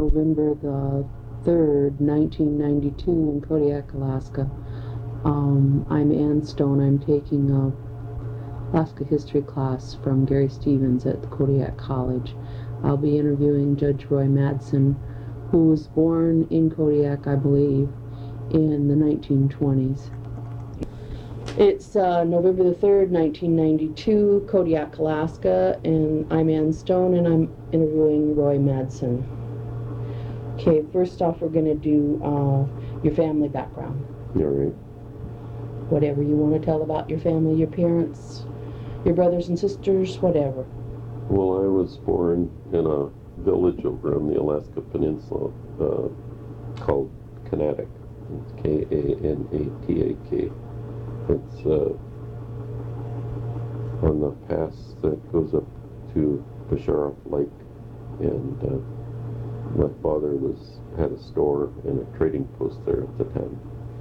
November the 3rd, 1992 in Kodiak, Alaska. I'm Ann Stone. I'm taking a Alaska history class from Gary Stevens at the Kodiak College. I'll be interviewing Judge Roy Madsen, who was born in Kodiak, I believe, in the 1920s. It's November the 3rd, 1992, Kodiak, Alaska, and I'm Ann Stone, and I'm interviewing Roy Madsen. Okay, first off, we're going to do your family background. All right. Whatever you want to tell about your family, your parents, your brothers and sisters, whatever. Well, I was born in a village over on the Alaska Peninsula called Kanatak. It's K-A-N-A-T-A-K. It's on the pass that goes up to Basharov Lake, and my father had a store and a trading post there at the time.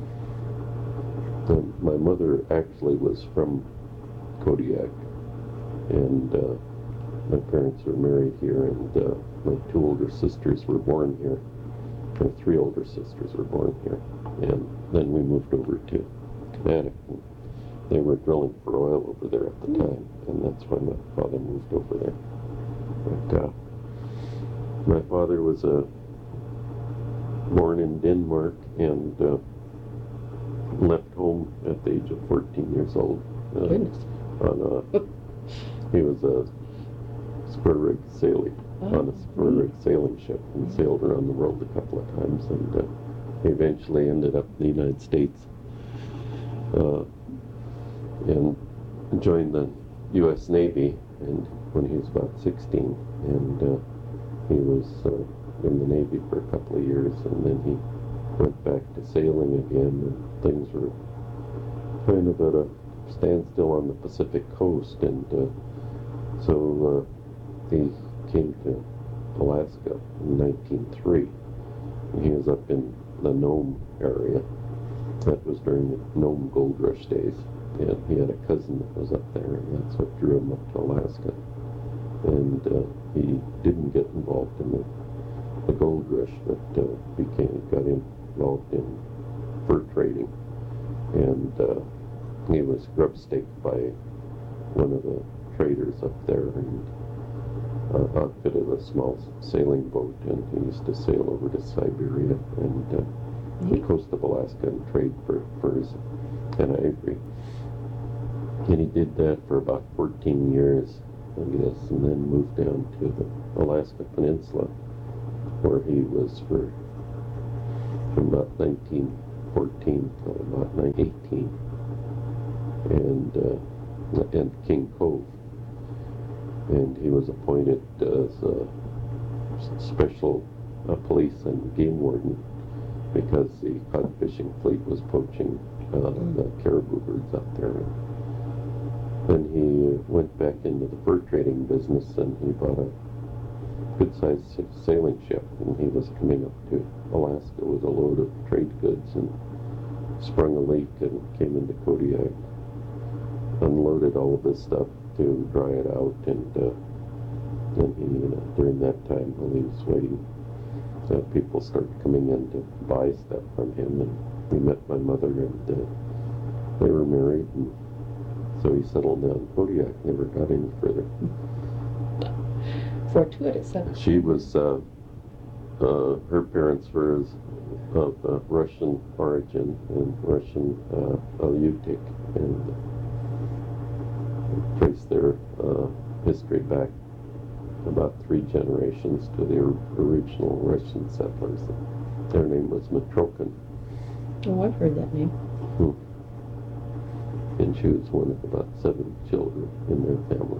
And my mother actually was from Kodiak, and my parents were married here, and my two older sisters were born here. My three older sisters were born here, and then we moved over to Kanatak. They were drilling for oil over there at the time, and that's why my father moved over there. But my father was born in Denmark and left home at the age of 14 years old. Goodness. He was a spur rig sailing on a spur rig sailing ship, and sailed around the world a couple of times, and he eventually ended up in the United States and joined the U.S. Navy, and when he was about 16, and he was in the Navy for a couple of years, and then he went back to sailing again, and things were kind of at a standstill on the Pacific coast, and so he came to Alaska in 1903. He was up in the Nome area. That was during the Nome Gold Rush days, and he had a cousin that was up there, and that's what drew him up to Alaska. And he didn't get involved in the gold rush, but got involved in fur trading, and he was grub staked by one of the traders up there, and outfitted a small sailing boat, and he used to sail over to Siberia and the coast of Alaska and trade for furs and ivory. And he did that for about 14 years, I guess, and then moved down to the Alaska Peninsula, where he was from about 1914 till about 1918, and King Cove. And he was appointed as a special police and game warden because the cod fishing fleet was poaching the caribou birds up there. Then he went back into the fur trading business, and he bought a good-sized sailing ship, and he was coming up to Alaska with a load of trade goods, and sprung a leak and came into Kodiak, unloaded all of his stuff to dry it out, and then he, during that time while he was waiting, people started coming in to buy stuff from him, and we met my mother, and they were married, and so he settled down in Kodiak, never got any further. Fortuitous. She was, her parents were of Russian origin and Russian Aleutic, and trace their history back about 3 generations to the original Russian settlers. Their name was Matrokin. Oh, I've heard that name. And she was one of about 7 children in their family.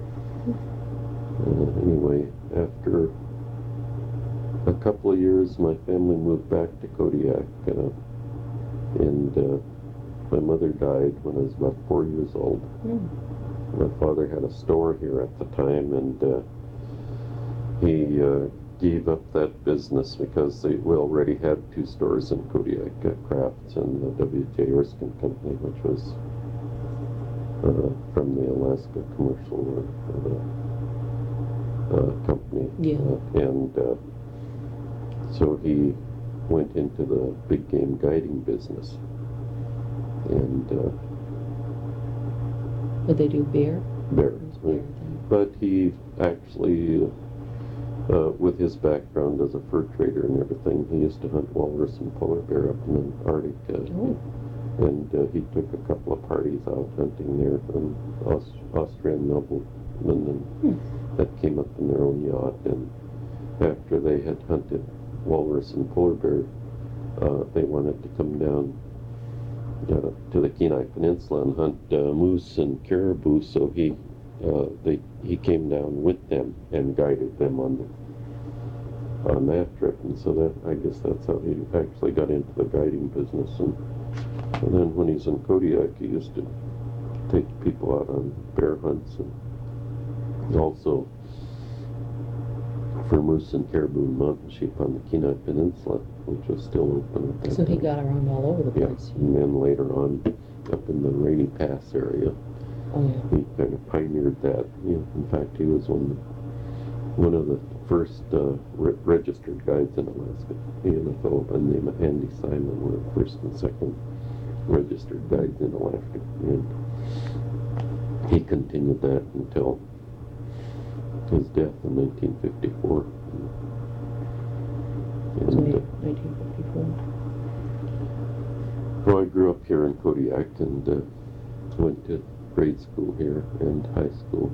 Anyway, after a couple of years, my family moved back to Kodiak, and my mother died when I was about 4 years old. My father had a store here at the time, and he gave up that business because we already had 2 stores in Kodiak, Crafts and the W.J. Erskine Company, which was from the Alaska Commercial Company. Yeah. And So he went into the big game guiding business. And Did they do bear? bears. Bear Right? thing. But he actually, with his background as a fur trader and everything, he used to hunt walrus and polar bear up in Antarctica. Oh. And he took a couple of parties out hunting there, and Austrian noblemen that came up in their own yacht. And after they had hunted walrus and polar bear, they wanted to come down to the Kenai Peninsula and hunt moose and caribou. So he came down with them and guided them on that trip. And so that, I guess that's how he actually got into the guiding business. And then when he's in Kodiak, he used to take people out on bear hunts, and also for moose and caribou and mountain sheep on the Kenai Peninsula, which was still open at that So he time. got around all over the Yeah, place. and then later on, up in the Rainy Pass area, Oh, yeah. he kind of pioneered that. In fact, he was one of the first registered guides in Alaska. He and a fellow by the name of Andy Simon were the first and second registered guides in Alaska. And he continued that until his death in 1954. So And, 1954. well, I grew up here in Kodiak and went to grade school here and high school.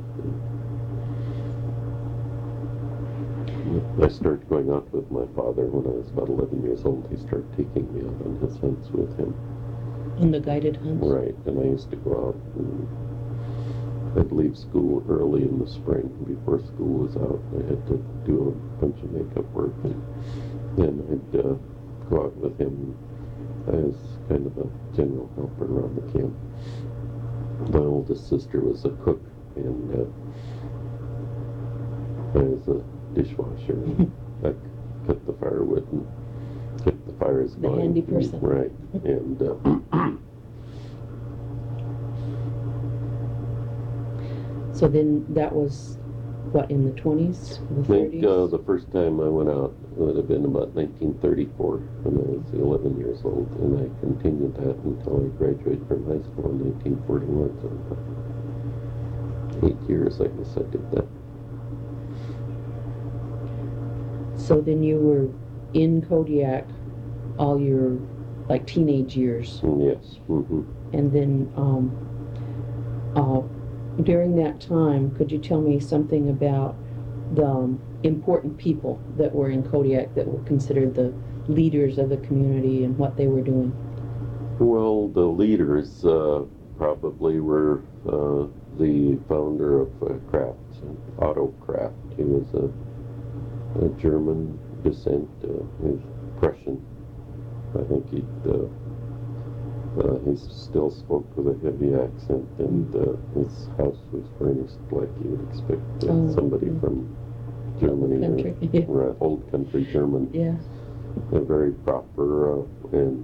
I started going out with my father when I was about 11 years old. He started taking me out on his hunts with him. In the guided hunts? Right, and I used to go out and I'd leave school early in the spring before school was out. I had to do a bunch of makeup work, and then I'd go out with him as kind of a general helper around the camp. My oldest sister was a cook, and I was a dishwasher. I cut the firewood and kept the fires The going. handy person. Right, and So then that was, what, in the 20s? The I think 30s? the first time I went out would have been about 1934 when I was 11 years old, and I continued that until I graduated from high school in 1941. So about 8 years, I guess I did that. So then you were in Kodiak all your, like, teenage years. Yes. Mm-hmm. And then during that time, could you tell me something about the important people that were in Kodiak that were considered the leaders of the community and what they were doing? Well, the leaders probably were the founder of Kraft, Otto Kraft. He was a German descent. He was Prussian. I think he still spoke with a heavy accent, and his house was furnished like you would expect somebody from Germany. Country. Right, old country German. Yeah. They're very proper, and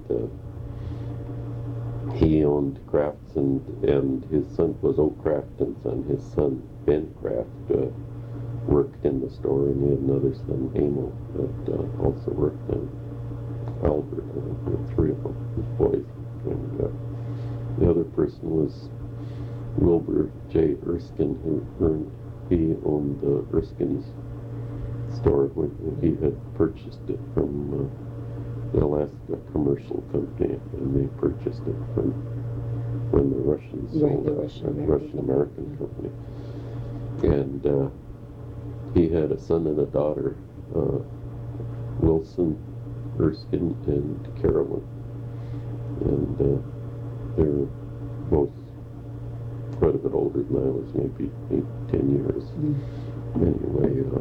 he owned Crafts, and his son was O. Kraft and son. His son Ben Kraft worked in the store, and he had another son Emil that also worked in Albert. I think there were three of them, boys. And the other person was Wilbur J. Erskine, he owned the Erskine's store when he had purchased it from the Alaska Commercial Company, and they purchased it from when the Russians sold the it, Russian-American Company. And he had a son and a daughter, Wilson Erskine and Carolyn. And they're both quite a bit older than I was, maybe 8-10 years. Anyway,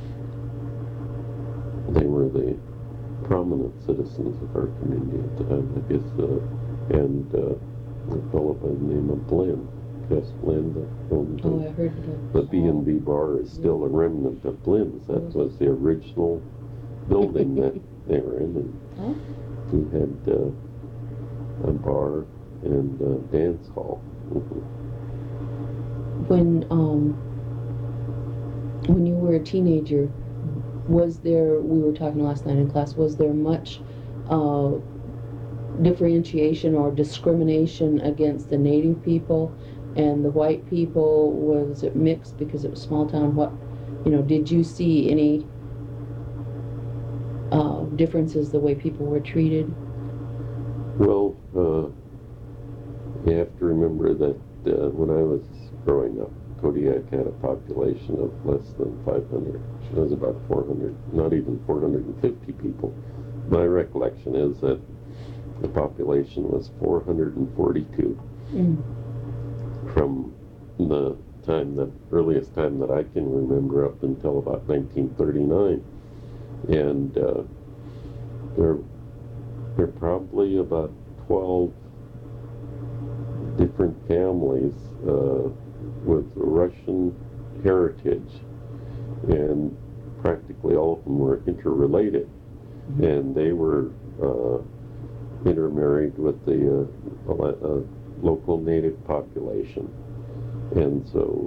they were the prominent citizens of our community at the time, I guess, and a fellow by the name of Glenn, Gus Glenn, that owned Oh, I heard that. the B&B bar is still a remnant of Glenn's. That was the original building that they were in, and Oh. he had a bar and a dance hall. When you were a teenager, Was there, we were talking last night in class, was there much differentiation or discrimination against the native people and the white people? Was it mixed because it was small town? What, did you see any differences the way people were treated? Well, you have to remember that when I was growing up, Kodiak had a population of less than 500. It was about 400, not even 450 people. My recollection is that the population was 442 from the earliest time that I can remember up until about 1939. And there are probably about 12 different families with Russian heritage, and practically all of them were interrelated, and they were intermarried with the local native population. And so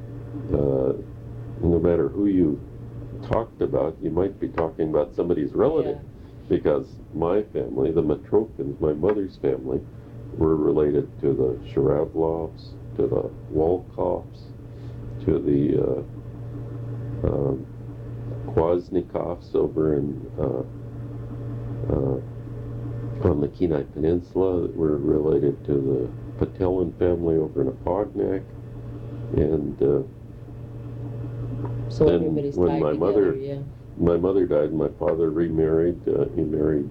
no matter who you talked about, you might be talking about somebody's relative, because my family, the Matrokins, my mother's family, were related to the Sharavlovs, to the Wolkoffs, to the Kwasnikovs over on the Kenai Peninsula. Were related to the Patelin family over in Apognak. And so then everybody's when tied my together, mother died, my father remarried. He married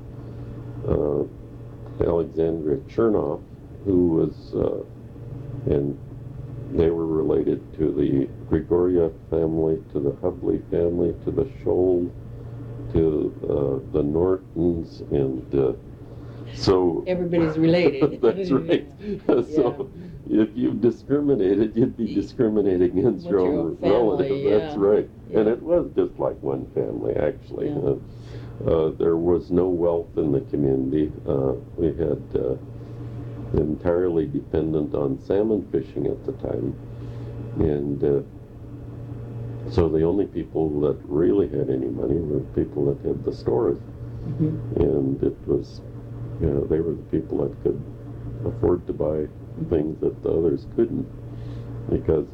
Alexandra Chernoff, who was, and they were related to the Grigoriev family, to the Hubley family, to the Scholl, to the Nortons, and so everybody's related. That's right. So if you discriminated, you'd be discriminating against your own relative. That's right. Yeah. And it was just like one family, actually. Yeah. There was no wealth in the community. We had entirely dependent on salmon fishing at the time. And so the only people that really had any money were people that had the stores. And it was, they were the people that could afford to buy things that the others couldn't, because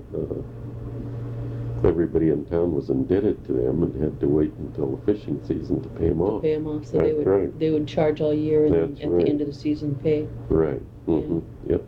everybody in town was indebted to them and had to wait until the fishing season to pay them off. So they would charge all year, and at the end of the season pay. Right. Yep.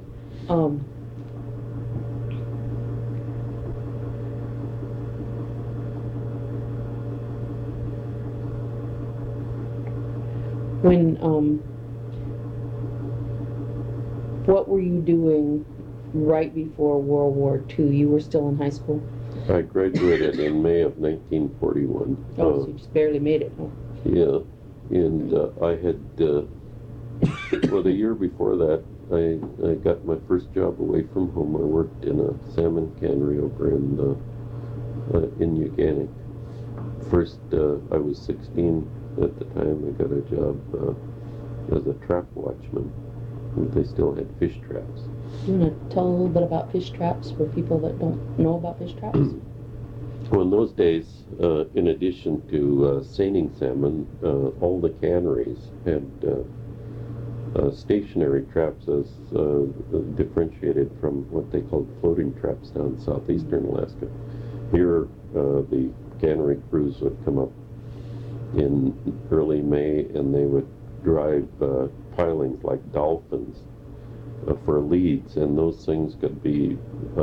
What were you doing right before World War II? You were still in high school? I graduated in May of 1941. So you just barely made it, huh? Yeah, and I had, well, the year before that, I got my first job away from home. I worked in a salmon cannery over in Uganik. First, I was 16 at the time. I got a job as a trap watchman. They still had fish traps. Do you want to tell a little bit about fish traps for people that don't know about fish traps? Well, in those days, in addition to seining salmon, all the canneries had stationary traps, as differentiated from what they called floating traps down southeastern Alaska. Here, the cannery crews would come up in early May, and they would drive pilings like dolphins for leads, and those things could be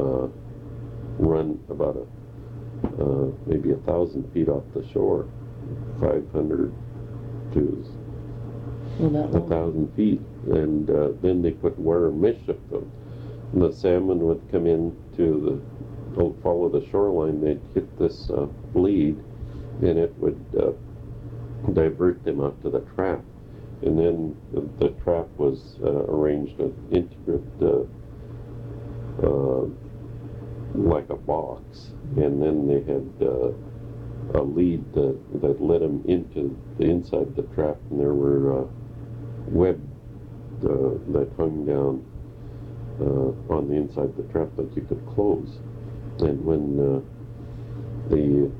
run about maybe 1,000 feet off the shore, 500 to 1,000 feet, and then they put wire mesh up them. And the salmon would come in follow the shoreline. They'd hit this lead, and it would divert them out to the trap. And then the trap was arranged with intricate, like a box, and then they had a lead that led them into the inside the trap, and there were web that hung down on the inside the trap that you could close. And when the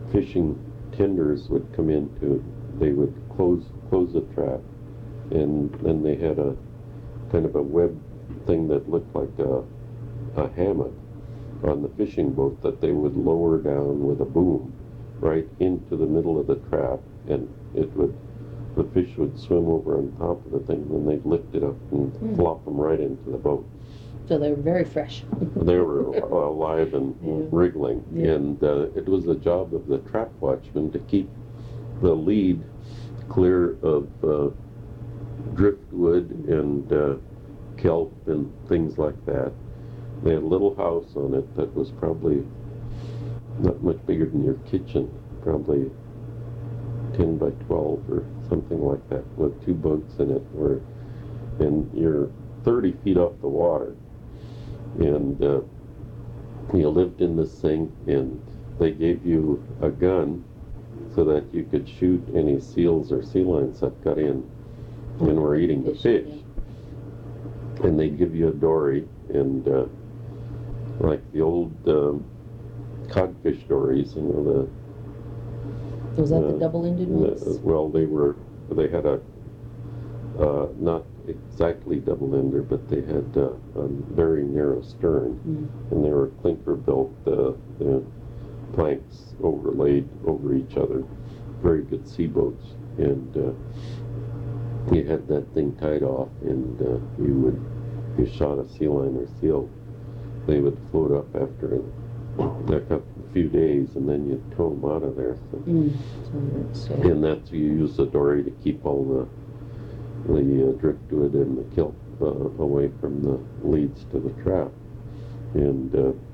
fishing tenders would come into, they would close the trap, and then they had a kind of a web thing that looked like a hammock on the fishing boat that they would lower down with a boom right into the middle of the trap, and the fish would swim over on top of the thing, and then they'd lift it up and flop them right into the boat. So they were very fresh. They were alive and wriggling, and it was the job of the trap watchman to keep the lead clear of driftwood and kelp and things like that. They had a little house on it that was probably not much bigger than your kitchen, probably 10 by 12 or something like that, with 2 bunks in it, and you're 30 feet off the water, and you lived in this thing, and they gave you a gun so that you could shoot any seals or sea lions that got in and were eating the fish. And they'd give you a dory, and like the old codfish dories, you know, was that the double-ended ones? Well, they had a not exactly double-ender, but they had a very narrow stern, and they were clinker-built planks overlaid over each other. Very good seaboats, and you had that thing tied off, and if you shot a sea lion or seal, they would float up after a few days, and then you'd tow them out of there. And that's, you use the dory to keep all the driftwood and the kelp away from the leads to the trap. And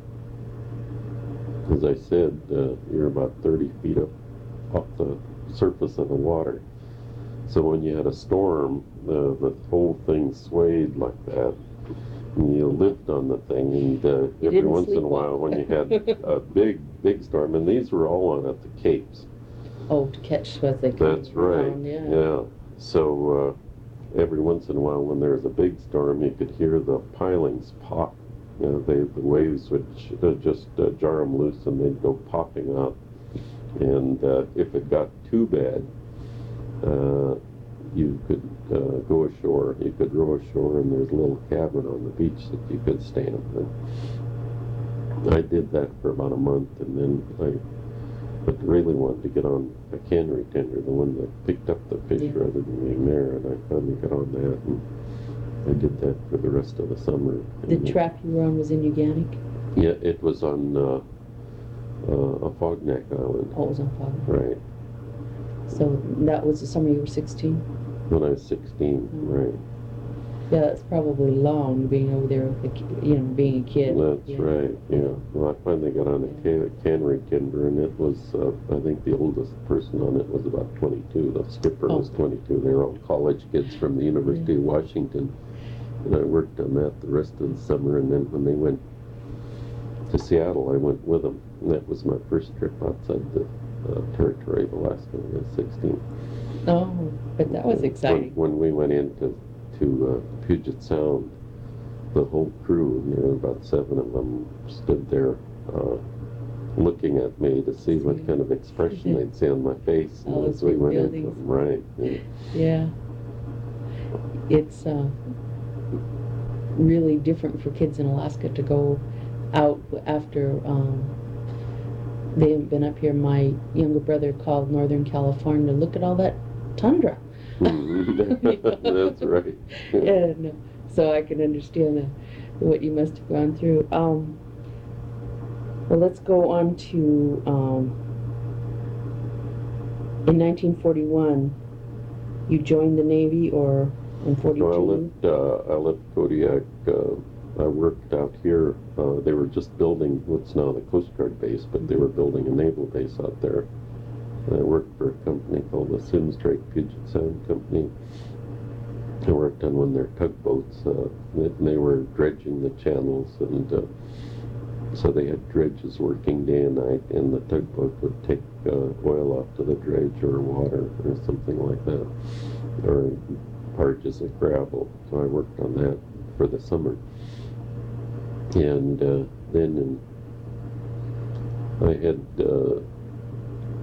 as I said, you're about 30 feet up off the surface of the water. So when you had a storm, the whole thing swayed like that. And you lived on the thing, and every once in a while, when you had a big storm, and these were all on at the capes. Oh, to catch what they come. That's right. Yeah. So every once in a while, when there was a big storm, you could hear the pilings pop. You know, the waves would just jar them loose, and they'd go popping up. And if it got too bad, you could go ashore. You could row ashore, and there's a little cabin on the beach that you could stay in. And I did that for about a month, and then I really wanted to get on a cannery tender, the one that picked up the fish rather than being there, and I finally got on that, and I did that for the rest of the summer. The trap you were on was in Uganic? Yeah, it was on Afognak Island. Oh, it was on Afognak. Right. So that was the summer you were 16? When I was 16, right. Yeah, that's probably long, being over there with being a kid. That's right, yeah. Well, I finally got on a cannery tender, and it was, I think the oldest person on it was about 22. The skipper was 22. They were all college kids from the University of Washington. And I worked on that the rest of the summer, and then when they went to Seattle, I went with them. And that was my first trip outside the territory of Alaska when I was 16. Oh, but that was exciting. When we went into Puget Sound, the whole crew, and there were about 7 of them, stood there looking at me to see what kind of expression they'd see on my face as we went into them. Right. Yeah. It's really different for kids in Alaska to go out after they haven't been up here. My younger brother called Northern California to look at all that tundra. That's right. And so I can understand what you must have gone through. Well, let's go on to in 1941 you joined the Navy, or in 42? No, I left Kodiak. I worked out here. They were just building what's now the Coast Guard base, but they were building a naval base out there. And I worked for a company called the Sims Drake Puget Sound Company. I worked on one of their tugboats. They were dredging the channels, and so they had dredges working day and night, and the tugboat would take oil off to the dredge or water or something like that, or barges of gravel. So I worked on that for the summer. And then I had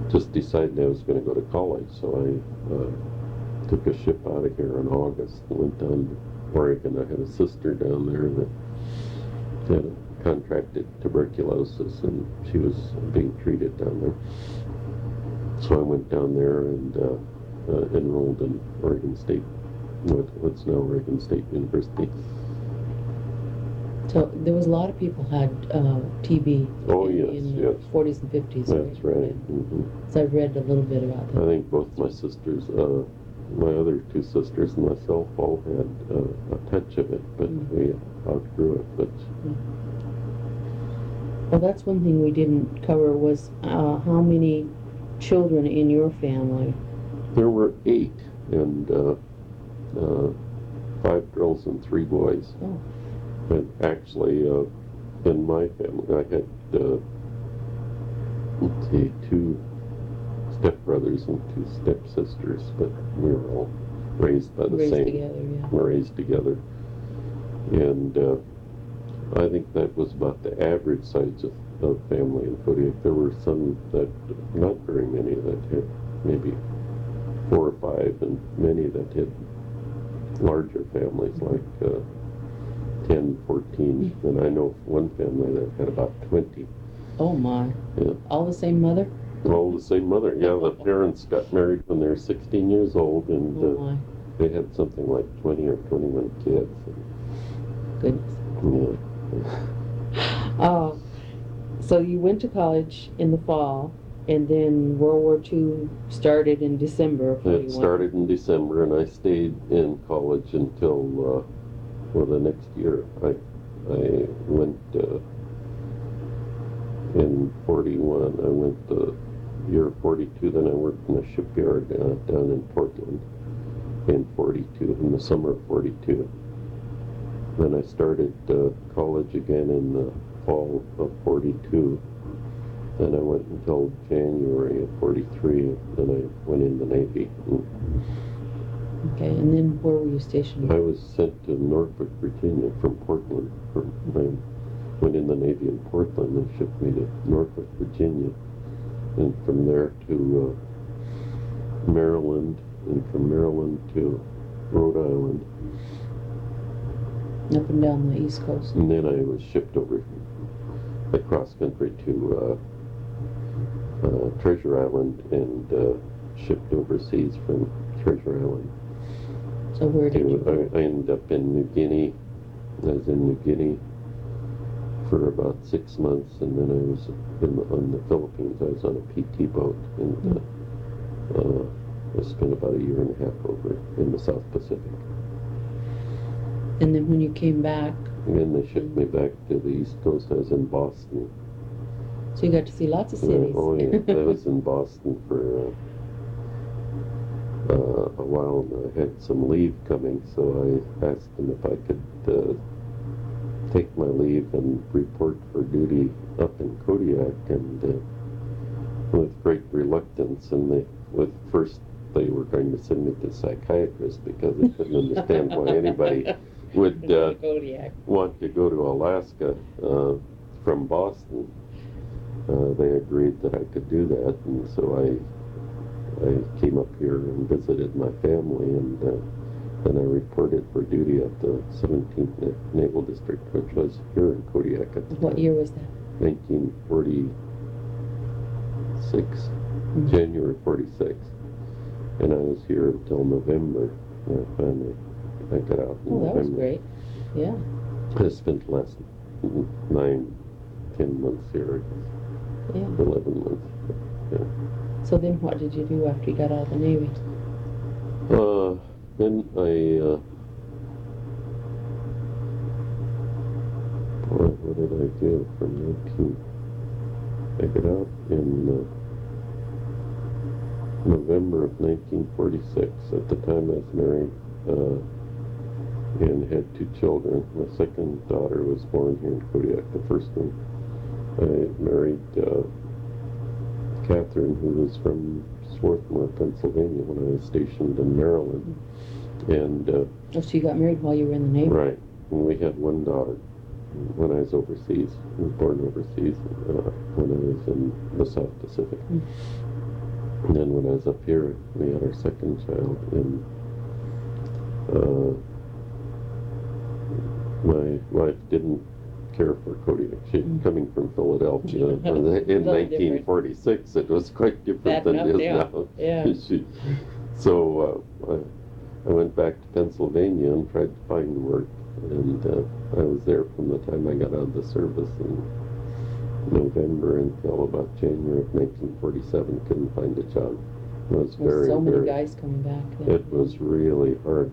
just decided I was going to go to college, so I took a ship out of here in August and went down to Oregon. I had a sister down there that had contracted tuberculosis, and she was being treated down there. So I went down there and enrolled in Oregon State, what's now Oregon State University. So there was a lot of people had TB Oh, in, yes, in the yes. 40s and 50s. That's right. Yeah. Hmm. So I've read a little bit about I that. think both my sisters, my other two sisters and myself all had a touch of it, but we outgrew it. But Well, that's one thing we didn't cover was how many children in your family. there were 8, and 5 girls and 3 boys. Oh. And actually, in my family, I had, let's see, 2 stepbrothers and 2 stepsisters, but we were all raised by the Raised same. together, yeah. Were raised together. And I think that was about the average size of family in Kodiak. There were some that, not very many, that had maybe 4 or 5, and many that had larger families, like 10, 14. And I know one family that had about 20. Oh my. Yeah. All the same mother? All the same mother. Yeah, the parents got married when they were 16 years old, and Oh my. they had something like 20 or 21 kids. Goodness. Yeah. So you went to college in the fall, and then World War II started in December of 41. It started in December, and I stayed in college until, the next year. I went in 41. I went the year 42. Then I worked in a shipyard down in Portland in 42, in the summer of 42. Then I started college again in the fall of 42. Then I went until January of 43. Then I went in the Navy. Okay, and then where were you stationed? I was sent to Norfolk, Virginia from Portland. I went in the Navy in Portland. They shipped me to Norfolk, Virginia. And from there to Maryland, and from Maryland to Rhode Island. Up and down the East Coast. And then I was shipped over across country to Treasure Island, and shipped overseas from Treasure Island. So where did you go? I ended up in New Guinea. I was in New Guinea for about 6 months, and then I was on the Philippines. I was on a PT boat, and I spent about a year and a half over in the South Pacific. And then when you came back, And then they shipped me back to the East Coast. I was in Boston. so you got to see lots of cities. Oh yeah, I was in Boston for a while, and I had some leave coming, so I asked them if I could take my leave and report for duty up in Kodiak, and with great reluctance, and first they were going to send me to a psychiatrist because they couldn't understand why anybody would Kodiak. want to go to Alaska from Boston. They agreed that I could do that, and so I came up here and visited my family, and then I reported for duty at the 17th Naval District, which was here in Kodiak at the time. What year was that? 1946, January 46. And I was here until November, when I got out in Oh, that November. was great. Yeah. I spent the last 9, 10 months here, Yeah. 11 months. Yeah. So then what did you do after you got out of the Navy? Then what did I do from 19? I got out in November of 1946. At the time I was married and had 2 children. My second daughter was born here in Kodiak, the first one. I married Catherine, who was from Swarthmore, Pennsylvania, when I was stationed in Maryland. And Oh, so you got married while you were in the Navy? right, and we had 1 daughter when I was overseas. I was born overseas when I was in the South Pacific. And then when I was up here, we had our second child, and my wife didn't care for Kodiak. She coming from Philadelphia in Little 1946. It was quite different Bad than enough, it is yeah. now. Yeah. So I went back to Pennsylvania and tried to find work, and I was there from the time I got out of the service in November until about January of 1947. Couldn't find a job. It was There's very, so many very, guys coming back then. it was really hard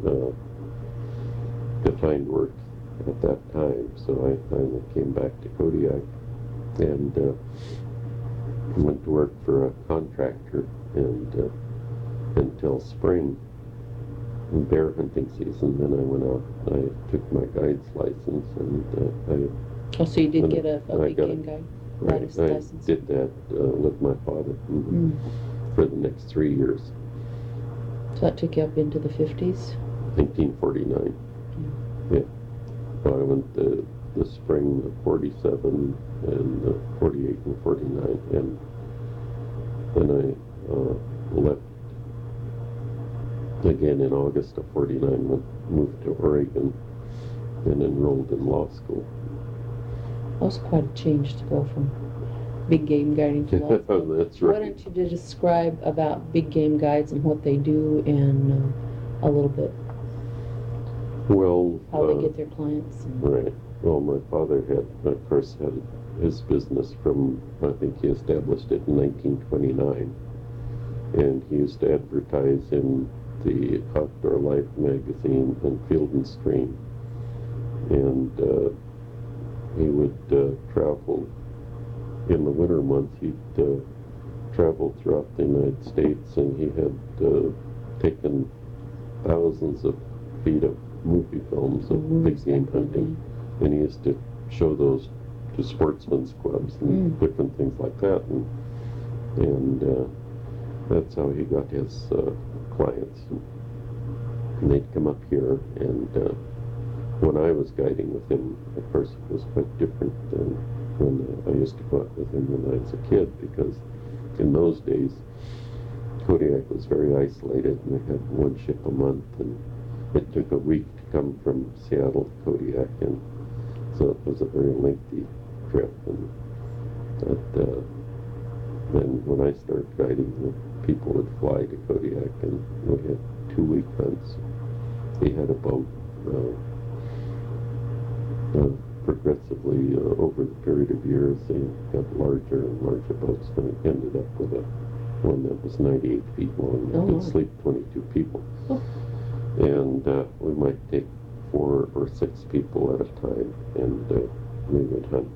to find work at that time. So I finally came back to Kodiak and went to work for a contractor, and until spring bear hunting season. Then I went out. I took my guide's license, and Oh, so you did and get a I big got game guide I license? did that with my father for the next 3 years. So that took you up into the 50s? 1949. Yeah. So I went the spring of 47 and 48 and 49, and then I left again in August of 49, moved to Oregon and enrolled in law school. That was quite a change to go from big game guiding to law school. That's right. Why don't you describe about big game guides and what they do, and a little bit Well, how they get their clients? Right. Well, my father had, of course, had his business from, I think he established it in 1929, and he used to advertise in the Outdoor Life magazine and Field and Stream, and he would travel in the winter months. He'd travel throughout the United States, and he had taken thousands of feet of movie films of big game hunting, and he used to show those to sportsmen's clubs and different things like that, and that's how he got his clients. And they'd come up here, and when I was guiding with him, of course, it was quite different than when I used to go out with him when I was a kid, because in those days Kodiak was very isolated, and we had one ship a month, and it took a week to come from Seattle to Kodiak, and so it was a very lengthy trip. And then when I started guiding, the people would fly to Kodiak, and we had 2-week hunts. He had a boat. Progressively over the period of years, they got larger and larger boats, and it ended up with one that was 98 feet long that could sleep 22 people. And we might take 4 or 6 people at a time, and we would hunt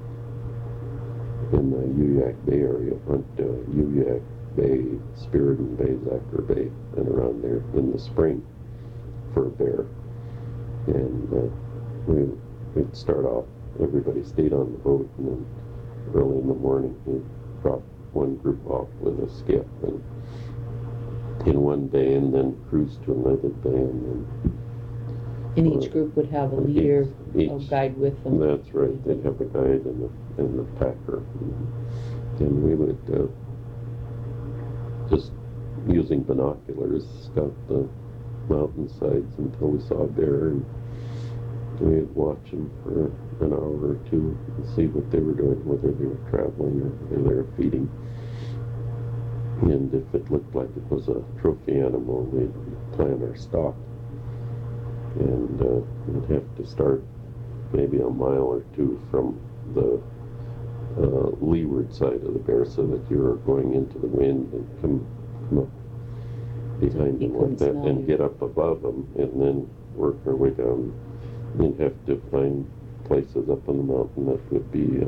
in the Uyak Bay area, hunt Uyak Bay, Spiridon Bay, Zacher Bay, and around there in the spring for a bear. And we'd start off, everybody stayed on the boat, and then early in the morning we'd drop one group off with a skiff and in one bay, and then cruise to another bay, and each group would have a leader, a guide with them. That's right. They'd have a guide and the packer, and we would just using binoculars scout the mountainsides until we saw a bear, and we'd watch them for an hour or two and see what they were doing, whether they were traveling or whether they were feeding. And if it looked like it was a trophy animal, we'd plan our stalk. And we'd have to start maybe a mile or 2 from the leeward side of the bear, so that you were going into the wind and come up behind them like that and get up above them, and then work our way down. You'd have to find places up on the mountain that would be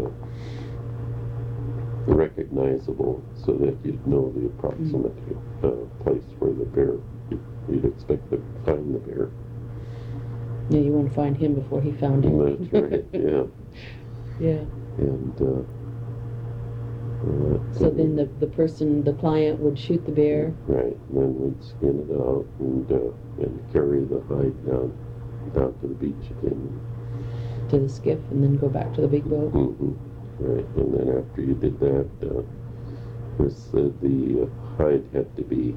recognizable, so that you'd know the approximate place where the bear, you'd expect to find the bear. Yeah, you want to find him before he found you. That's right, yeah. Yeah. And so then the client would shoot the bear? Right, and then we'd skin it out and carry the hide down to the beach again. To the skiff, and then go back to the big boat? Right, and then after you did that, course, the hide had to be,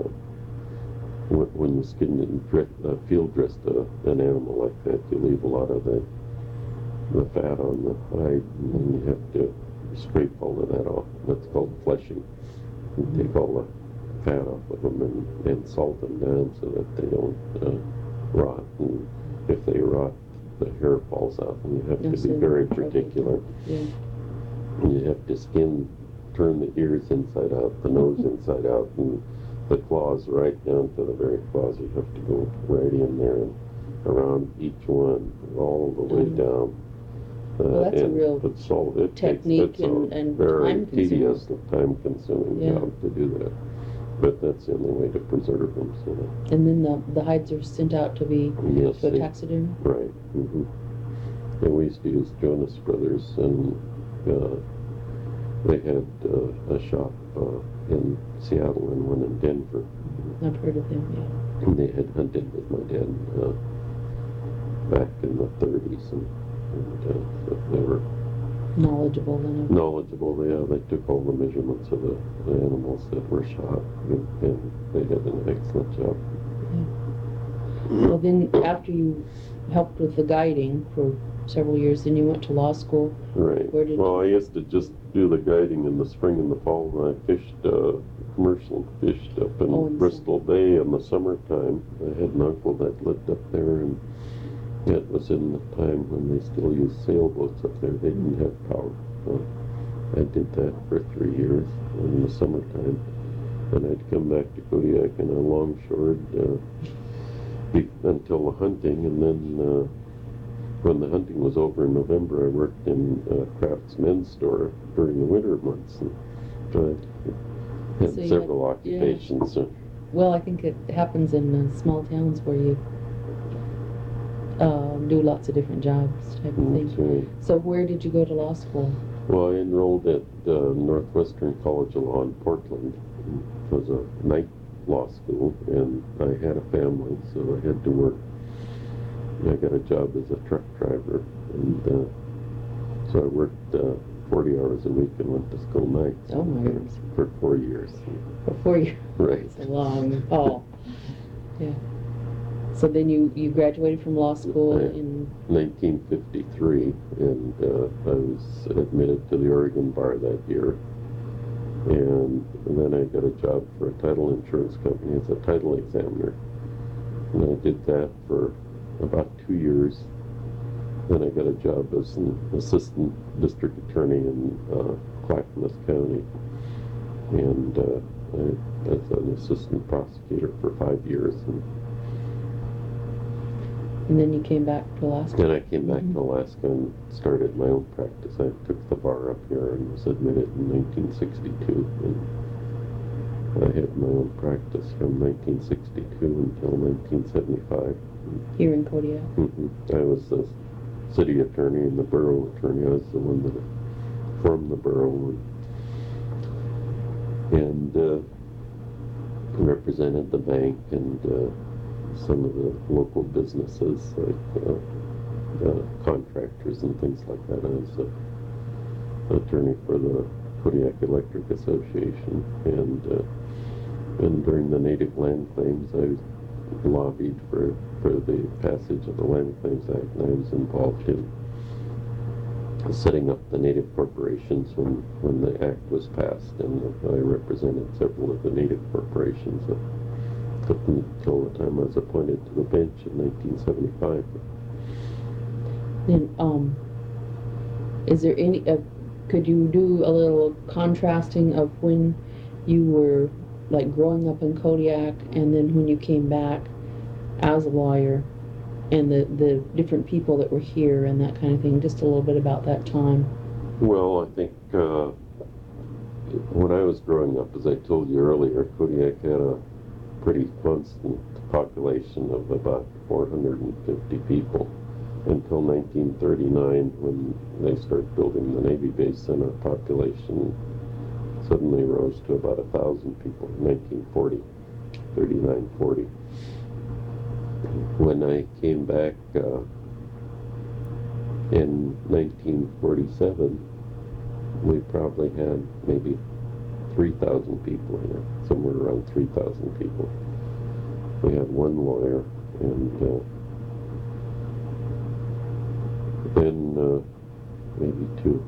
when you skin and field dressed an animal like that, you leave a lot of the fat on the hide, and then you have to scrape all of that off. That's called fleshing. You take all the fat off of them and salt them down so that they don't rot. And if they rot, the hair falls out, and you have to be very particular. Yeah. And you have to turn the ears inside out, the nose inside out, and the claws right down to the very claws. You have to go right in there and around each one, all the way down. Well, that's a real technique and very tedious, time-consuming Yeah. job to do that. But that's the only way to preserve them. So. And then the hides are sent out to be Yes, to a taxidermy? Right. Mm-hmm. And we used to use Jonas Brothers, and they had a shop in Seattle and one in Denver. I've heard of them, yeah. And they had hunted with my dad back in the 30s, and so they were Knowledgeable then. knowledgeable. Yeah, they took all the measurements of the animals that were shot, and they did an excellent job. Well, then after you helped with the guiding for several years, then you went to law school. Right. Where did Well, I used to just do the guiding in the spring and the fall, and I fished commercial fished up in in Bristol Bay in the summertime. I had an uncle that lived up there, and it was in the time when they still used sailboats up there. They didn't have power. I did that for 3 years in the summertime, and I'd come back to Kodiak in a longshored until the hunting, and then when the hunting was over in November, I worked in Kraft's men's store during the winter months, and so I had So you several occupations. yeah. Well, I think it happens in small towns where you do lots of different jobs type of thing. Right. So where did you go to law school? Well, I enrolled at Northwestern College of Law in Portland. It was a night law school, and I had a family, so I had to work. I got a job as a truck driver, and so I worked 40 hours a week and went to school nights. Oh my goodness. For 4 years. For 4 years. Right. It's a long haul. Yeah. So then you graduated from law school in 1953, and I was admitted to the Oregon Bar that year. And then I got a job for a title insurance company as a title examiner. And I did that for about 2 years. Then I got a job as an assistant district attorney in Clackamas County. And I was an assistant prosecutor for 5 years. And then you came back to Alaska? Then I came back to Alaska and started my own practice. I took the bar up here and was admitted in 1962. And I had my own practice from 1962 until 1975. Here in Kodiak? I was the city attorney and the borough attorney. I was the one that formed the borough and represented the bank and some of the local businesses, like contractors and things like that. I was an attorney for the Kodiak Electric Association, and during the Native Land Claims, I lobbied for the passage of the Land Claims Act, and I was involved in setting up the Native corporations when the act was passed, and I represented several of the Native corporations until the time I was appointed to the bench in 1975. Then, is there any, could you do a little contrasting of when you were like growing up in Kodiak and then when you came back as a lawyer and the different people that were here and that kind of thing, just a little bit about that time? Well, I think when I was growing up, as I told you earlier, Kodiak had a pretty constant population of about 450 people until 1939, when they started building the Navy base, and our population suddenly rose to about 1,000 people in 1940, 39, 40. When I came back in 1947, we probably had maybe 3,000 people here, somewhere around 3,000 people. We had one lawyer, and then maybe two.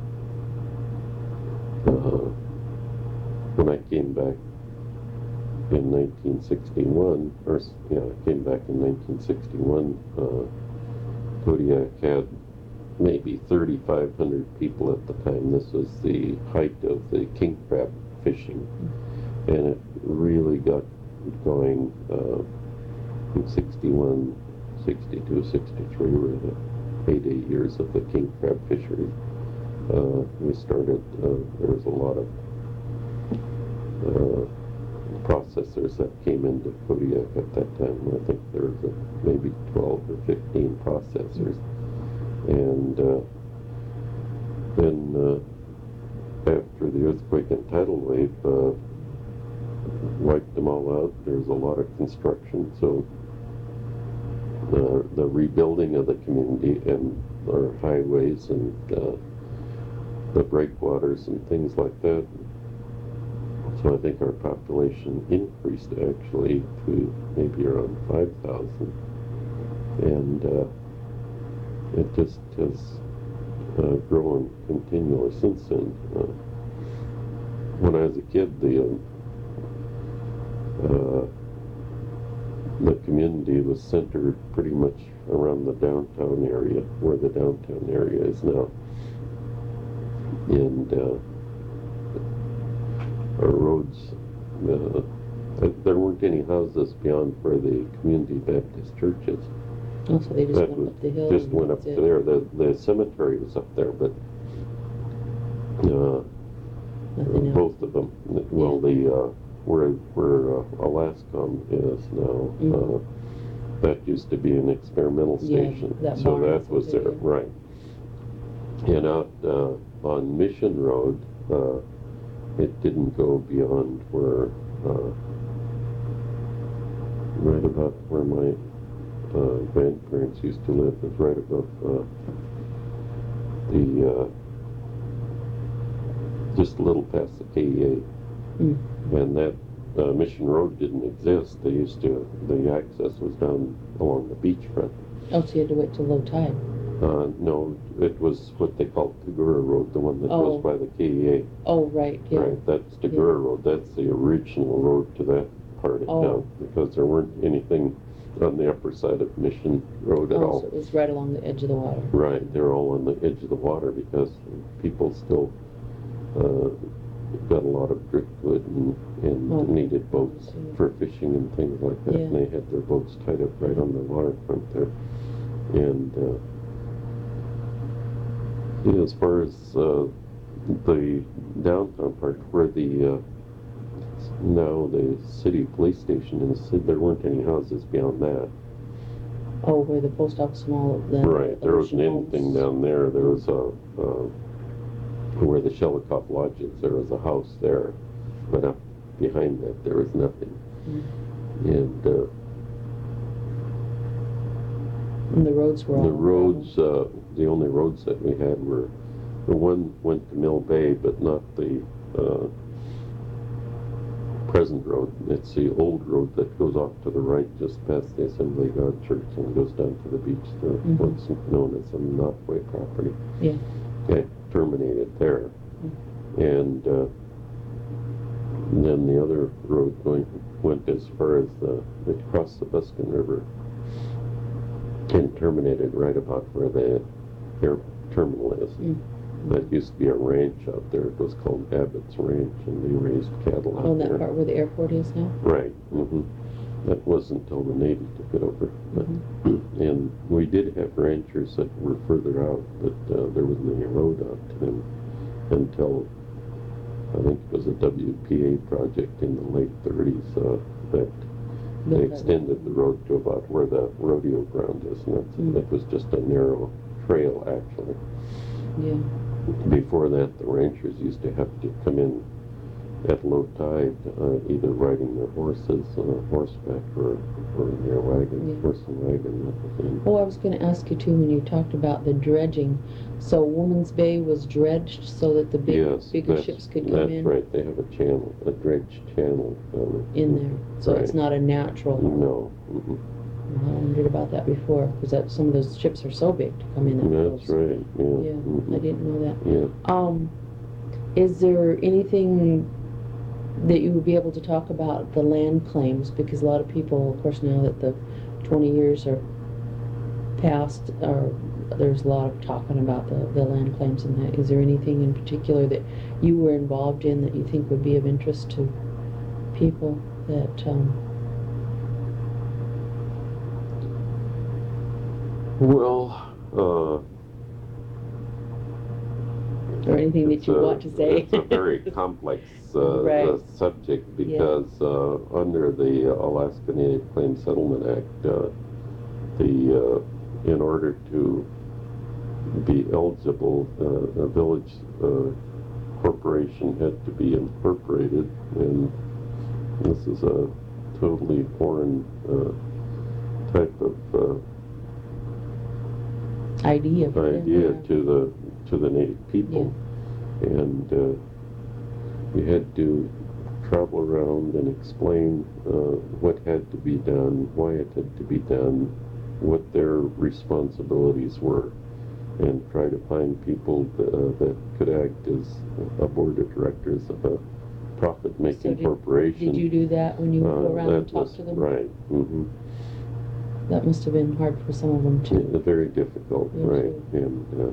When I came back in 1961, I came back in 1961, Kodiak had maybe 3,500 people at the time. This was the height of the king crab fishing, and it really got going in 61, 62, 63 were the heyday years of the king crab fishery. We started, there was a lot of processors that came into Kodiak at that time. I think there was maybe 12 or 15 processors. And then after the earthquake and tidal wave wiped them all out, there was a lot of construction. So the rebuilding of the community and our highways and the breakwaters and things like that. So I think our population increased actually to maybe around 5,000. And it just has grown continually since then. When I was a kid, the community was centered pretty much around the downtown area, where the downtown area is now. And our roads, there weren't any houses beyond where the Community Baptist Church is. Oh, so they just went up the hill. Just went up there. The cemetery was up there, but both of them. Well, where Alaskan is now, that used to be an experimental station. So that was there, right. And out on Mission Road, it didn't go beyond where, right about where my grandparents used to live. It was right above just a little past the KEA. And that Mission Road didn't exist. The access was down along the beachfront. Oh, so you had to wait till low tide? No, it was what they called Tagura Road, the one that goes by the KEA. Oh, right, yeah. Right, that's Tagura Road. That's the original road to that part of town, because there weren't anything on the upper side of Mission Road at all. So it was right along the edge of the water. Right, they're all on the edge of the water because people still got a lot of driftwood and needed boats for fishing and things like that. And they had their boats tied up right on the waterfront there. And as far as the downtown part, where now the city police station is, there weren't any houses beyond that. Oh, where the post office and all of that. Right, there wasn't anything down there. There was where the Shelikoff Lodge is, there was a house there, but up behind that there was nothing. And the roads were all the only roads that we had were, the one went to Mill Bay, but not the present road. It's the old road that goes off to the right just past the Assembly of God Church and goes down to the beach, what's known as the Knotway property. Yeah. It terminated there. And then the other road went as far as it crossed the Buskin River and terminated right about where the air terminal is. That used to be a ranch out there. It was called Abbott's Ranch, and they raised cattle out there. Oh, that part where the airport is now? Right. That wasn't until the Navy took it over. But, and we did have ranchers that were further out, but there wasn't any road out to them until, I think it was a WPA project in the late 30s that they extended the road to about where the rodeo ground is, and that was just a narrow trail, actually. Yeah. Before that, the ranchers used to have to come in at low tide, either riding their horses on horseback or in their wagon, Yeah. horse and wagon. And Oh, I was going to ask you too when you talked about the dredging. So Woman's Bay was dredged so that the yes, bigger that's, ships could come that's in right. They have a channel, a dredge channel down in there. So it's Right. not a natural. No. Mm-mm. I wondered about that before because some of those ships are so big to come in that That's close. right. Yeah. Yeah, Mhm. I didn't know that. Yeah. Is there anything that you would be able to talk about the land claims? Because a lot of people, of course, now that the 20 years are past, or there's a lot of talking about the land claims and that. Is there anything in particular that you were involved in that you think would be of interest to people that Well, or anything that you want to say? it's a very complex Right. subject because under the Alaska Native Claims Settlement Act, in order to be eligible, a village corporation had to be incorporated, and this is a totally foreign type of idea to the native people, and you had to travel around and explain what had to be done, why it had to be done, what their responsibilities were, and try to find people that could act as a board of directors of a profit-making corporation. Did you do that when you would go around and talk was, to them? Right. Mm-hmm. That must have been hard for some of them too. Yeah, very difficult, Yeah, right? too. And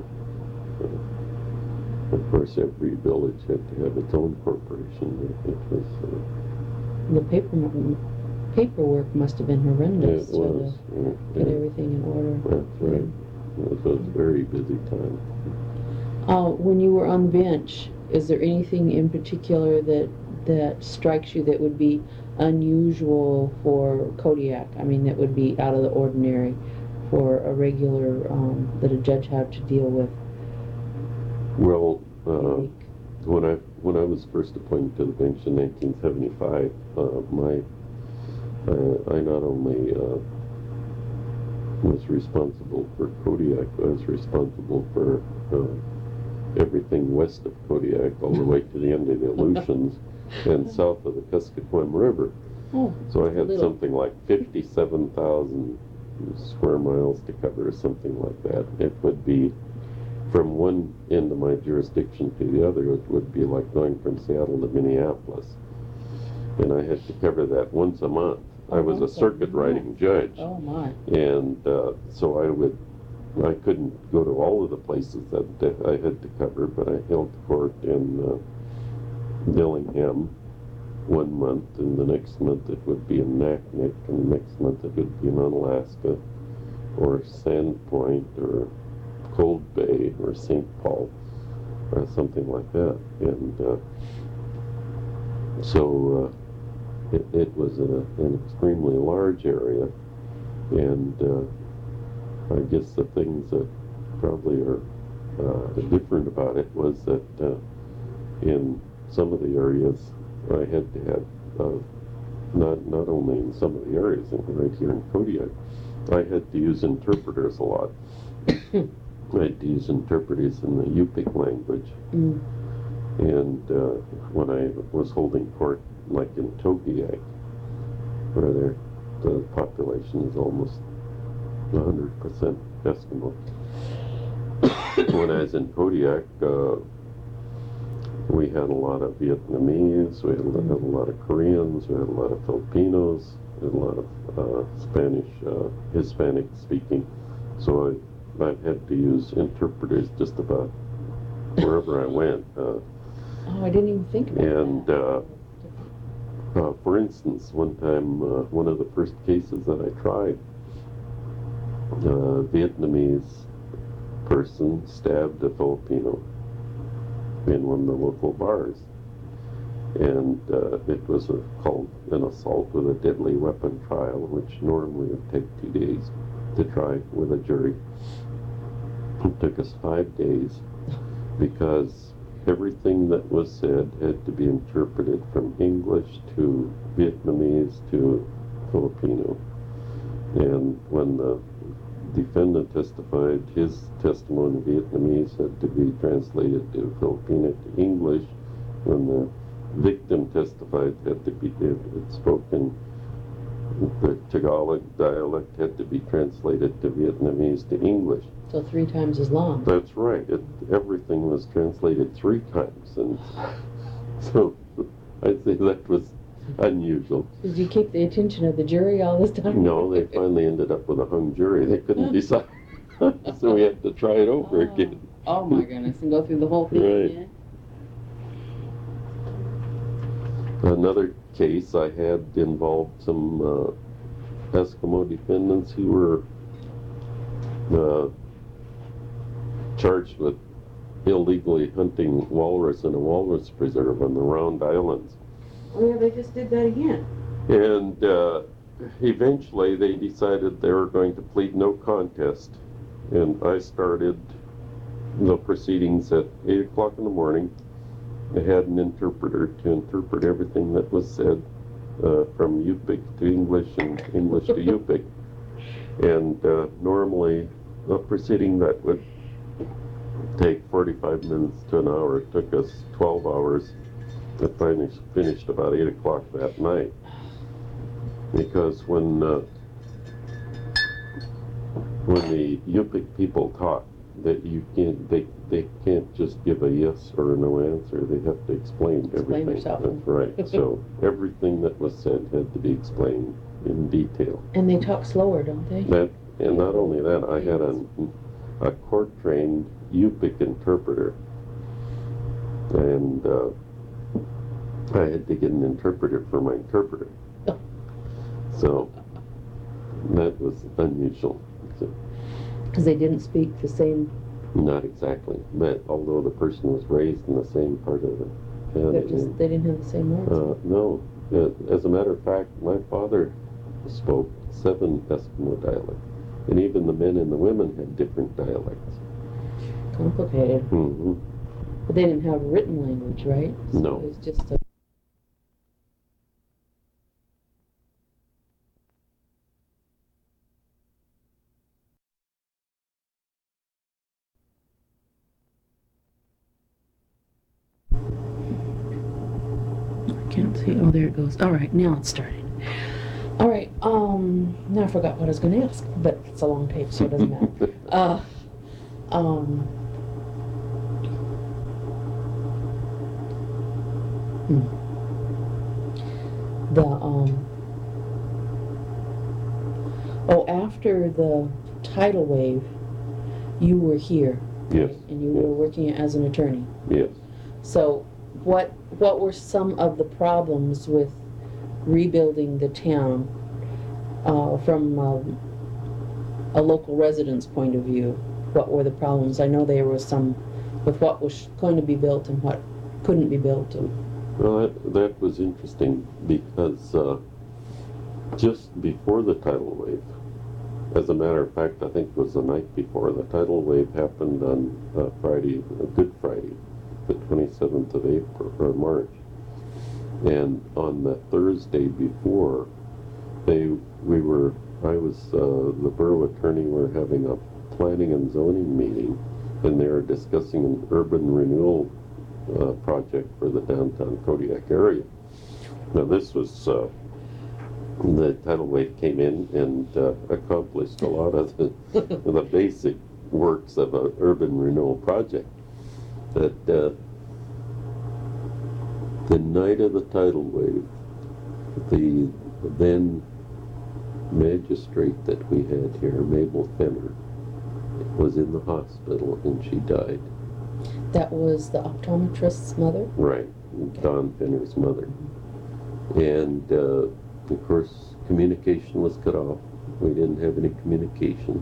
of course, every village had to have its own corporation. It was. The paperwork must have been horrendous It was. to get everything in order. That's right. It was a very busy time. When you were on the bench, is there anything in particular that strikes you that would be unusual for Kodiak? I mean, that would be out of the ordinary for a regular that a judge had to deal with. Well, Unique. when I was first appointed to the bench in 1975, I not only was responsible for Kodiak, I was responsible for everything west of Kodiak all the way to the end of the Aleutians and south of the Kuskokwim River. Oh, So I had little. something like 57,000 square miles to cover, or something like that. It would be from one end of my jurisdiction to the other. It would be like going from Seattle to Minneapolis, and I had to cover that once a month. I was a Once a circuit riding judge, Oh my. and so I couldn't go to all of the places that I had to cover, but I held court in Dillingham one month, and the next month it would be in Naknek, and the next month it would be in Unalaska, or Sandpoint, or Cold Bay, or St. Paul, or something like that. And so it was an extremely large area, and I guess the things that probably are different about it was that in some of the areas I had to have not only in some of the areas, right here in Kodiak, I had to use interpreters a lot. I had to use interpreters in the Yupik language. Mm. And when I was holding court, like in Togiak, where the population is almost 100% Eskimo. When I was in Kodiak, we had a lot of Vietnamese, we had a lot of Koreans, we had a lot of Filipinos, we had a lot of Spanish, Hispanic speaking. So I had to use interpreters just about wherever I went. Oh, I didn't even think about And that. for instance, one time, one of the first cases that I tried, a Vietnamese person stabbed a Filipino in one of the local bars. And it was called an assault with a deadly weapon trial, which normally would take 2 days to try with a jury. It took us 5 days because we everything that was said had to be interpreted from English to Vietnamese to Filipino. And when the defendant testified, his testimony in Vietnamese had to be translated to Filipino to English. When the victim testified, had to be spoken. The Tagalog dialect had to be translated to Vietnamese to English. So 3 times as long. That's right. Everything was translated 3 times, and so I'd say that was unusual. Did you keep the attention of the jury all this time? No, they finally ended up with a hung jury. They couldn't decide, so we had to try it over again. Oh my goodness, and go through the whole thing Right. again? Another case I had involved some Eskimo defendants who were charged with illegally hunting walrus in a walrus preserve on the Round Islands. Oh yeah, they just did that again. And eventually they decided they were going to plead no contest. And I started the proceedings at 8 o'clock in the morning. I had an interpreter to interpret everything that was said from Yupik to English and English to Yupik. And normally a proceeding that would take 45 minutes to an hour took us 12 hours. It finished about 8 o'clock that night. Because when the Yupik people talk, that they can't just give a yes or a no answer. They have to explain everything. Yourself. That's right. So everything that was said had to be explained in detail. And they talk slower, don't they? And not only that, I had a court-trained Yupik interpreter, and I had to get an interpreter for my interpreter. So that was unusual. So, Because they didn't speak the same. not exactly, but although the person was raised in the same part of the county. They didn't have the same words. No. As a matter of fact, my father spoke 7 Eskimo dialects, and even the men and the women had different dialects. Complicated. Mm-hmm. But they didn't have written language, right? So No. It was just a... I can't see. Oh, there it goes. All right, now it's starting. All right, now I forgot what I was going to ask, but it's a long tape, so it doesn't matter. After the tidal wave, you were here. Yes. Right? And you were working as an attorney. Yes. So what were some of the problems with rebuilding the town from a local resident's point of view? What were the problems? I know there was some with what was going to be built and what couldn't be built. Well, that was interesting because just before the tidal wave, as a matter of fact, I think it was the night before, the tidal wave happened on Friday, Good Friday, the 27th of April or March. And on the Thursday before, I was the borough attorney were having a planning and zoning meeting, and they were discussing an urban renewal project for the downtown Kodiak area. Now this was the tidal wave came in and accomplished a lot of the basic works of an urban renewal project. But the night of the tidal wave, the then magistrate that we had here, Mabel Fenner, was in the hospital and she died. That was the optometrist's mother? Right, Don Fenner's mother. And of course, communication was cut off. We didn't have any communication.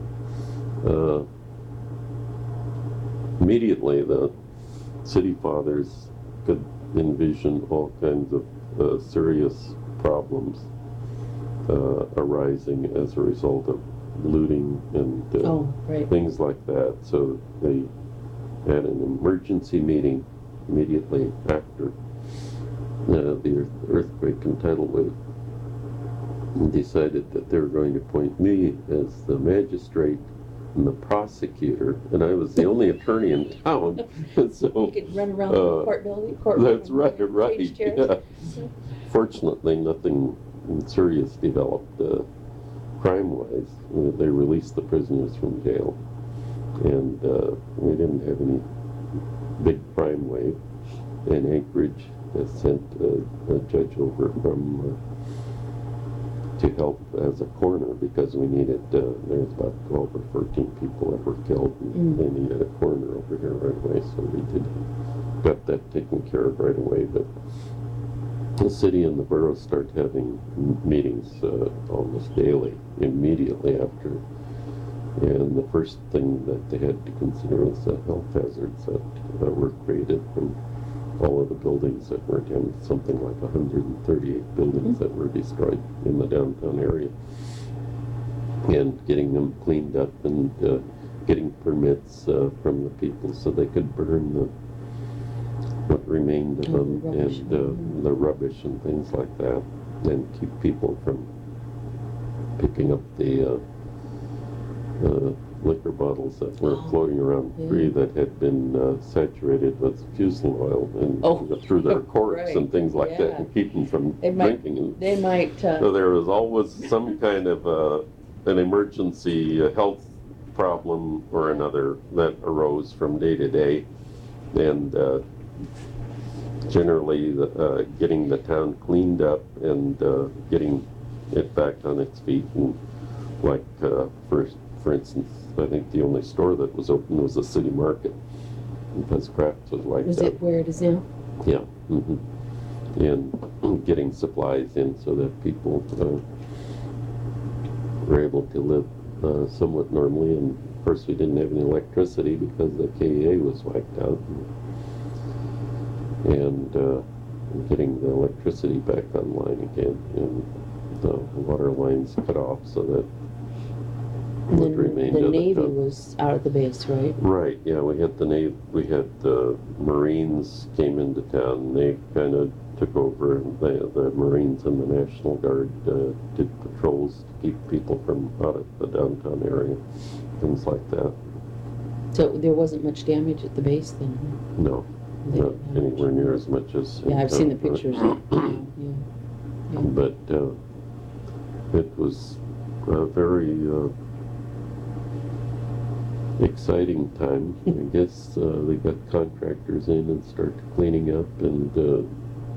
Immediately, the city fathers could envision all kinds of serious problems arising as a result of looting and right. things like that. So they had an emergency meeting immediately after the earthquake and tidal wave, and decided that they were going to appoint me as the magistrate and the prosecutor, and I was the only attorney in town. So You could run around the court building, that's courtroom, right, change right. chairs. Yeah. Fortunately, nothing serious developed crime-wise. They released the prisoners from jail, and we didn't have any big crime wave. And Anchorage has sent a judge over from to help as a coroner because we needed, there's about 12 or 14 people that were killed, and they needed a coroner over here right away, so we got that taken care of right away. But the city and the borough start having meetings almost daily, immediately after. And the first thing that they had to consider was the health hazards that were created from all of the buildings that were damaged, something like 138 buildings that were destroyed in the downtown area. And getting them cleaned up and getting permits from the people so they could burn what remained of them, rubbish. and the rubbish and things like that, and keep people from picking up the liquor bottles that were floating around free that had been saturated with fusel oil and through their corks right. and things like that, Yeah. and keep them from They might- drinking. They might, So there was always some kind of an emergency health problem or another that arose from day to day, and generally getting the town cleaned up and getting it back on its feet. And like for instance, I think the only store that was open was the city market because Crafts was wiped is out. it where it is now? Yeah. And getting supplies in so that people were able to live somewhat normally. And of course, we didn't have any electricity because the KEA was wiped out. And getting the electricity back online again, and the water lines cut off so that And what then remained the of Navy town. was out of the base, right? Right, yeah, we had we had the Marines came into town, and they kind of took over, and the Marines and the National Guard did patrols to keep people from out of the downtown area, things like that. So there wasn't much damage at the base then? No, They not didn't have anywhere much. near as much as in Yeah, I've seen the town, but- pictures. Yeah. But it was a very exciting time. I guess they got contractors in and started cleaning up, and the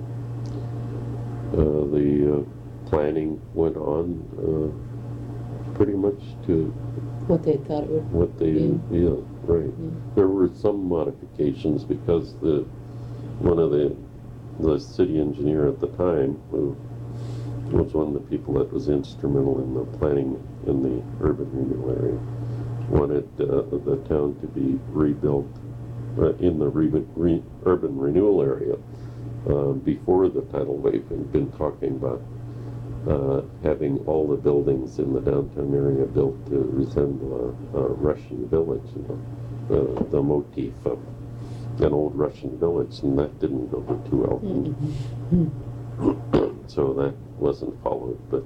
planning went on pretty much to What they thought it would. what they, Yeah. right. Yeah. There were some modifications because one of the city engineer at the time, who was one of the people that was instrumental in the planning in the urban renewal area, wanted the town to be rebuilt in the urban renewal area before the tidal wave, and been talking about having all the buildings in the downtown area built to resemble a Russian village, the motif of an old Russian village, and that didn't go over too well. So that wasn't followed, but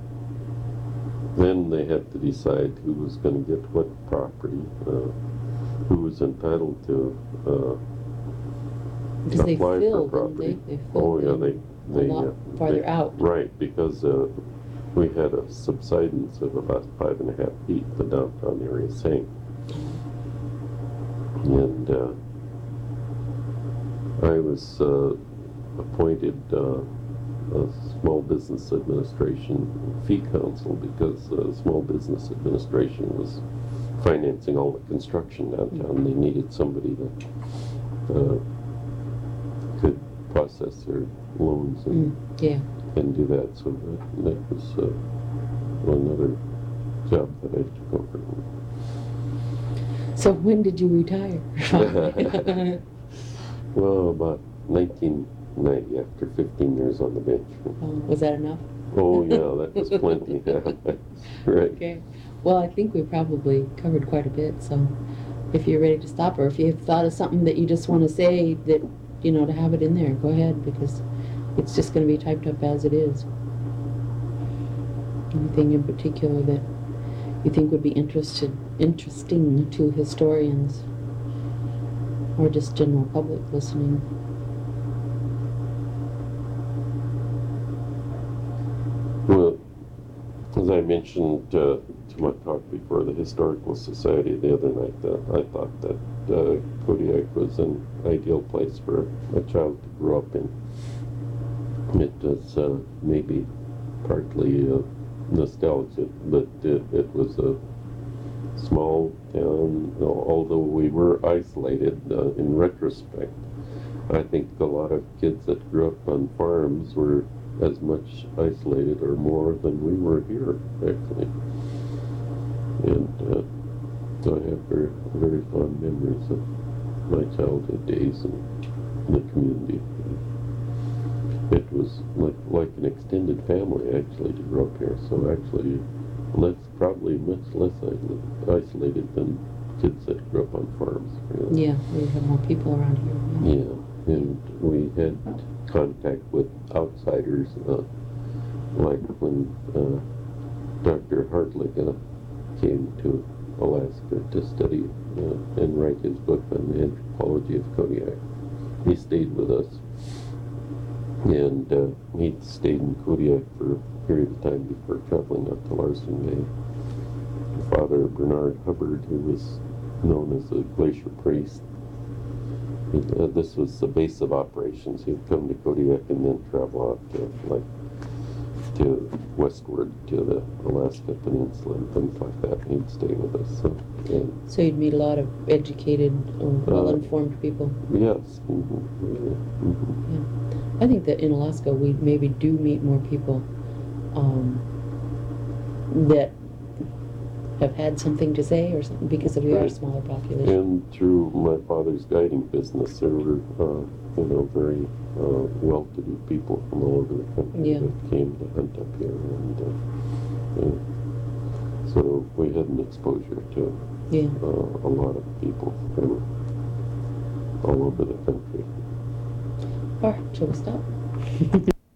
then they had to decide who was going to get what property, who was entitled to Because they apply for filled, didn't property. they? They Oh filled yeah, in they a lot farther out. Right, because we had a subsidence of about 5.5 feet. The downtown area sank, and I was appointed a small business administration fee council because small business administration was financing all the construction downtown. They needed somebody that could process their loans and do that. So that was another job that I took over. So when did you retire? Well, about 1990, after 15 years on the bench. Was that enough? Oh yeah, that was plenty. Right. Okay. Well, I think we probably covered quite a bit, so if you're ready to stop, or if you've thought of something that you just want to say that to have it in there, go ahead, because it's just gonna be typed up as it is. Anything in particular that you think would be interesting to historians or just general public listening? Well, as I mentioned to my talk before the Historical Society the other night, that I thought that Kodiak was an ideal place for a child to grow up in. It was maybe partly nostalgia, but it was a small town, although we were isolated. In retrospect, I think a lot of kids that grew up on farms were as much isolated or more than we were here, actually. And so I have very, very fond memories of my childhood days in the community. It was like an extended family, actually, to grow up here. So actually, probably much less isolated than kids that grew up on farms. Really. Yeah, we have more people around here. Yeah, and we had contact with outsiders, like when Dr. Hartlig came to Alaska to study and write his book on the anthropology of Kodiak. He stayed with us, and he stayed in Kodiak for a period of time before traveling up to Larsen Bay. Father Bernard Hubbard, who was known as a glacier priest, this was the base of operations. He'd come to Kodiak and then travel out to westward to the Alaska Peninsula and things like that. He'd stay with us. So you'd meet a lot of educated, well-informed people. Yes. Mm-hmm. Mm-hmm. Yeah. I think that in Alaska we maybe do meet more people that have had something to say or something, because we are a smaller population. And through my father's guiding business, there were, very well-to-do people from all over the country that came to hunt up here, and so we had an exposure to a lot of people from all over the country. All right, shall we stop?